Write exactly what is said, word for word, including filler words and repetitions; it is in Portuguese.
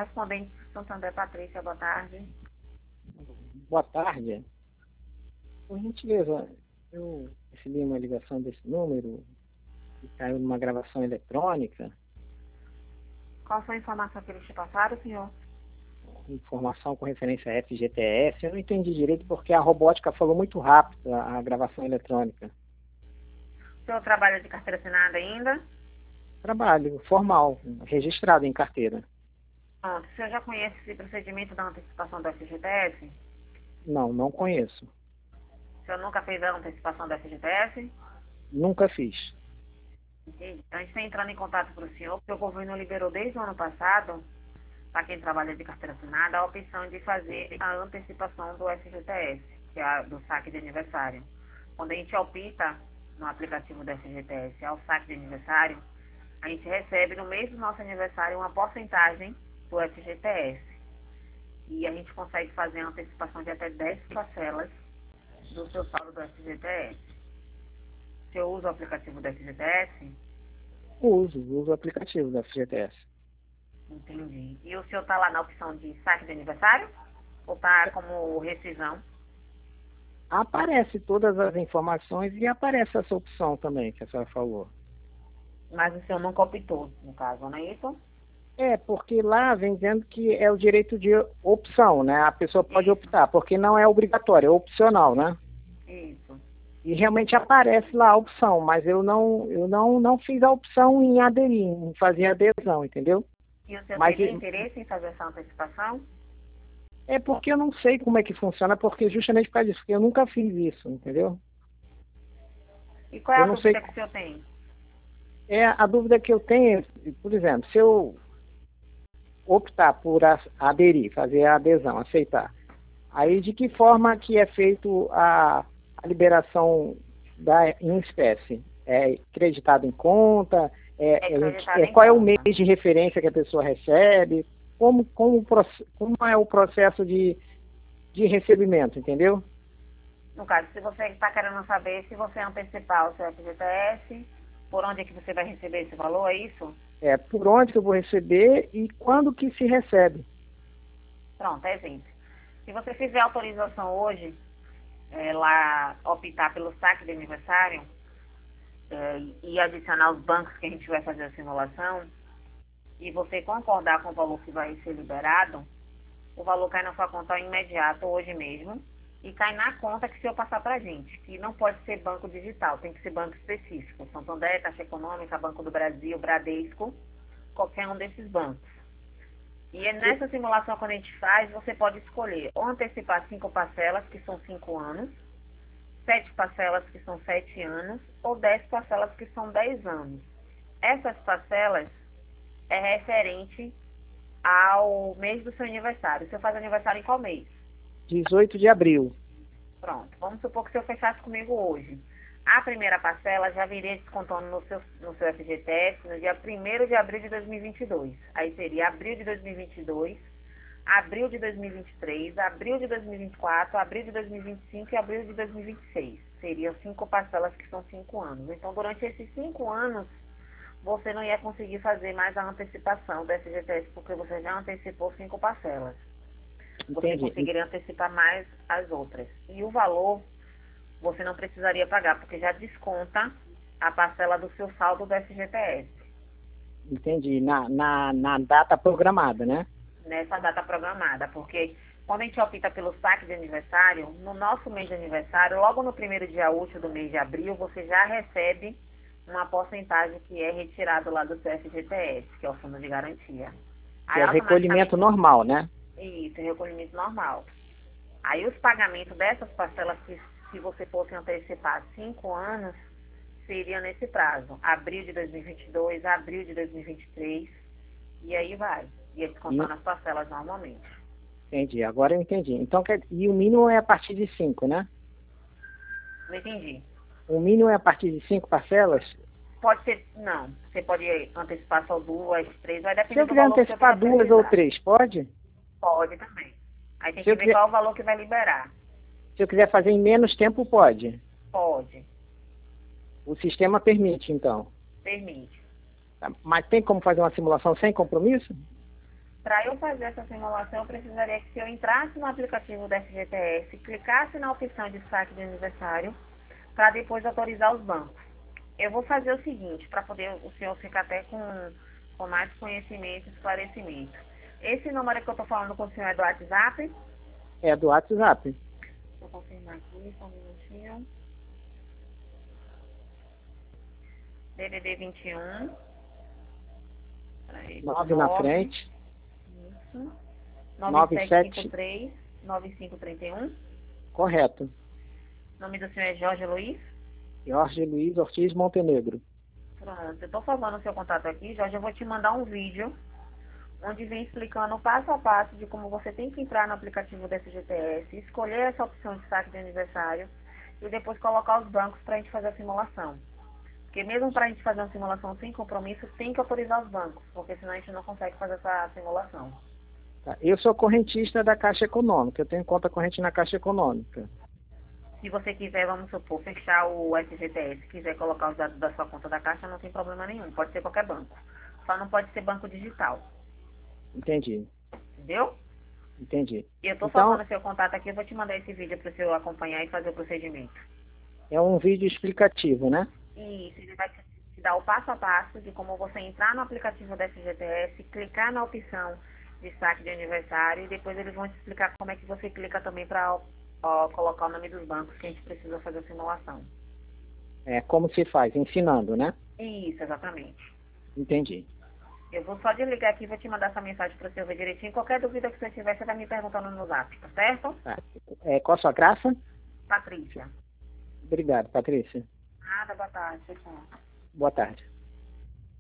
correspondente Santander, Patrícia, boa tarde. Boa tarde. Por gentileza, eu recebi uma ligação desse número e caiu numa gravação eletrônica. Qual foi a informação que eles te passaram, senhor? Informação com referência a F G T S. Eu não entendi direito porque a robótica falou muito rápido a, a gravação eletrônica. O senhor trabalha de carteira assinada ainda? Trabalho formal, registrado em carteira. Pronto. O senhor já conhece esse procedimento da antecipação do F G T S? Não, não conheço. O senhor nunca fez a antecipação do F G T S? Nunca fiz. Entendi. Então, a gente está entrando em contato para o senhor, porque o governo liberou desde o ano passado, para quem trabalha de carteira assinada, a opção de fazer a antecipação do F G T S, que é a, do saque de aniversário. Quando a gente opta no aplicativo do F G T S ao saque de aniversário, a gente recebe no mês do nosso aniversário uma porcentagem do F G T S. E a gente consegue fazer a antecipação de até dez parcelas do seu saldo do F G T S. Você usa o aplicativo do F G T S? Uso, uso o aplicativo da F G T S. Entendi. E o senhor está lá na opção de saque de aniversário? Ou está como rescisão? Aparece todas as informações e aparece essa opção também que a senhora falou. Mas o senhor nunca optou, no caso, não é isso? É, porque lá vem dizendo que é o direito de opção, né? A pessoa pode Isso. optar, porque não é obrigatório, é opcional, né? Isso. E realmente aparece lá a opção, mas eu não, eu não, não fiz a opção em aderir, em fazer adesão, entendeu? E o senhor Mas teria e- interesse em fazer essa antecipação? É porque eu não sei como é que funciona, porque justamente por causa disso, porque eu nunca fiz isso, entendeu? E qual é Eu a não sei. dúvida que o senhor tem? É a dúvida que eu tenho, por exemplo, se eu optar por a- aderir, fazer a adesão, aceitar, aí de que forma que é feito a, a liberação da, em espécie? É creditado em conta? É É, é, em- acreditado é- em qual é o conta. mês de referência que a pessoa recebe? Como, como, o proce- como é o processo de, de recebimento, entendeu? No caso, se você está querendo saber se você antecipar o seu F G T S, por onde é que você vai receber esse valor, é isso? É, por onde que eu vou receber e quando que se recebe? Pronto, é exemplo. Se você fizer autorização hoje, é, lá optar pelo saque de aniversário, é, e adicionar os bancos que a gente vai fazer a simulação, e você concordar com o valor que vai ser liberado, o valor cai na sua conta imediato, hoje mesmo, e cai na conta que o senhor passar para a gente, que não pode ser banco digital, tem que ser banco específico. Santander, Caixa Econômica, Banco do Brasil, Bradesco, qualquer um desses bancos. E é nessa simulação, quando a gente faz, você pode escolher ou antecipar cinco parcelas, que são cinco anos, sete parcelas, que são sete anos, ou dez parcelas, que são dez anos. Essas parcelas é referente ao mês do seu aniversário. O senhor faz aniversário em qual mês? dezoito de abril. Pronto. Vamos supor que o senhor fechasse comigo hoje. A primeira parcela já viria descontando no seu, no seu F G T S no dia primeiro de abril de dois mil e vinte e dois. Aí seria abril de dois mil e vinte e dois, abril de dois mil e vinte e três, abril de dois mil e vinte e quatro, abril de dois mil e vinte e cinco e abril de dois mil e vinte e seis. Seriam cinco parcelas que são cinco anos. Então, durante esses cinco anos, você não ia conseguir fazer mais a antecipação do F G T S, porque você já antecipou cinco parcelas. Você Entendi. conseguiria antecipar mais as outras. E o valor, você não precisaria pagar, porque já desconta a parcela do seu saldo do F G T S, Entendi. Na, na, na data programada, né? nessa data programada. Porque quando a gente opta pelo saque de aniversário, no nosso mês de aniversário, logo no primeiro dia útil do mês de abril, você já recebe uma porcentagem que é retirado lá do seu F G T S, que é o fundo de garantia. Que Aí, é o recolhimento automaticamente, normal, né? isso, recolhimento normal. Aí os pagamentos dessas parcelas, que se você fosse antecipar cinco anos, seria nesse prazo. Abril de dois mil e vinte e dois, abril de dois mil e vinte e três, e aí vai. Ia descontando as parcelas normalmente. Entendi. Agora eu entendi. Então, quer- e o mínimo é a partir de cinco, né? Não entendi. O mínimo é a partir de cinco parcelas? Pode ser, não. Você pode antecipar só duas, três, vai Se depender eu do quiser valor que você antecipar vai duas ou precisar. três, pode? Pode também. Aí tem Se que eu ver quiser, qual é o valor que vai liberar. se eu quiser fazer em menos tempo, pode. Pode. O sistema permite, então. Permite. Tá? Mas tem como fazer uma simulação sem compromisso? Para eu fazer essa simulação, eu precisaria que se eu entrasse no aplicativo da F G T S, clicasse na opção de saque de aniversário, para depois autorizar os bancos. Eu vou fazer o seguinte, para poder o senhor ficar até com, com mais conhecimento e esclarecimento. Esse número que eu estou falando com o senhor é do WhatsApp? É do WhatsApp. Vou confirmar aqui, só um minutinho. D D D vinte e um. nove na frente. Isso. nove sete cinco três, nove cinco três um. Correto. O nome do senhor é Jorge Luiz? Jorge Luiz Ortiz Montenegro. Pronto, eu estou salvando o seu contato aqui, Jorge. Eu vou te mandar um vídeo onde vem explicando passo a passo de como você tem que entrar no aplicativo da F G T S, escolher essa opção de saque de aniversário e depois colocar os bancos para a gente fazer a simulação. Porque mesmo para a gente fazer uma simulação sem compromisso, tem que autorizar os bancos, porque senão a gente não consegue fazer essa simulação. Tá. Eu sou correntista da Caixa Econômica, eu tenho conta corrente na Caixa Econômica. Se você quiser, vamos supor, fechar o F G T S, quiser colocar os dados da sua conta da Caixa, não tem problema nenhum, pode ser qualquer banco. Só não pode ser banco digital. Entendi. Entendeu? Entendi. E eu estou então, salvando seu contato aqui, eu vou te mandar esse vídeo para o senhor acompanhar e fazer o procedimento. É um vídeo explicativo, né? Isso, ele vai te dar o passo a passo de como você entrar no aplicativo da F G T S, clicar na opção de saque de aniversário e depois eles vão te explicar como é que você clica também para colocar o nome dos bancos que a gente precisa fazer a simulação. É como se faz, ensinando, né? Isso, exatamente. Entendi. Eu vou só desligar aqui e vou te mandar essa mensagem para você ver direitinho. Qualquer dúvida que você tiver, você vai me perguntando no zap, tá certo? Tá. É, qual a sua graça? Patrícia. Obrigado, Patrícia. Nada, boa tarde. Tchau. Boa tarde.